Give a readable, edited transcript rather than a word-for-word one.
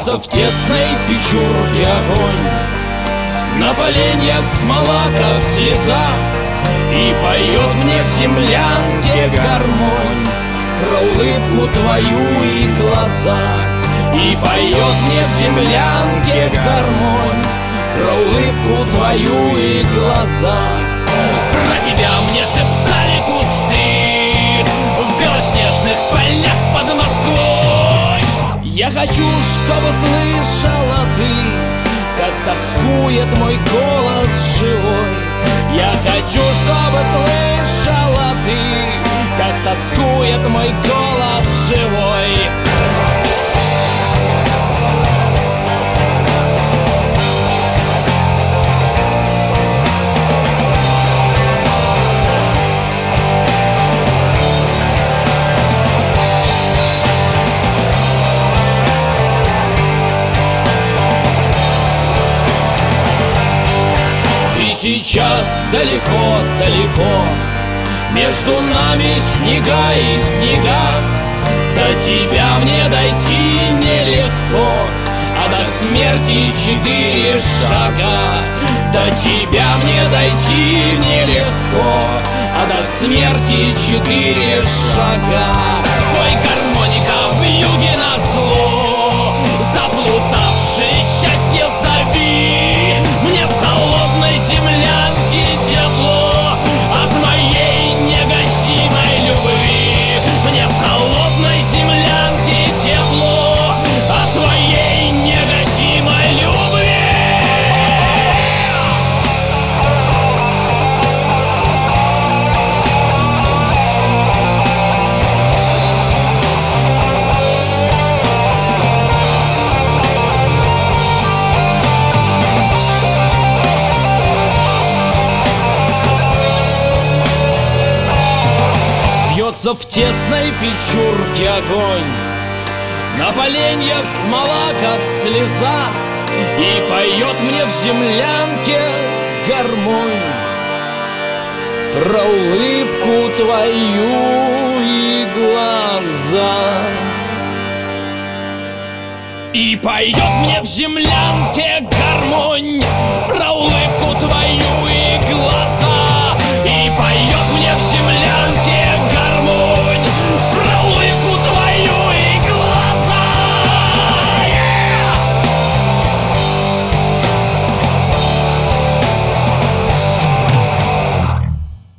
Бьется в тесной печурке огонь, на поленьях смола, как слеза, и поет мне в землянке гармонь про улыбку твою и глаза. И поет мне в землянке гармонь про улыбку твою и глаза. Про тебя мне шептали кусты в белоснежных полях под Москвой. Я хочу, чтобы слышала ты, как тоскует мой голос живой. Я хочу, чтобы слышала ты, как тоскует мой голос живой. Сейчас далеко-далеко между нами снега и снега. До тебя мне дойти нелегко, а до смерти 4 шага. До тебя мне дойти нелегко, а до смерти 4 шага. Ой, гармоника в юге назло, заплутавшее счастье зови. Мне в холодной землянке тепло от моей негасимой любви. Мне в холодной землянке тепло от твоей негасимой любви. Бьется в тесной печурке огонь, на поленьях смола, как слеза, и поет мне в землянке гармонь про улыбку твою и глаза. И поет мне в землянке гармонь про улыбку твою и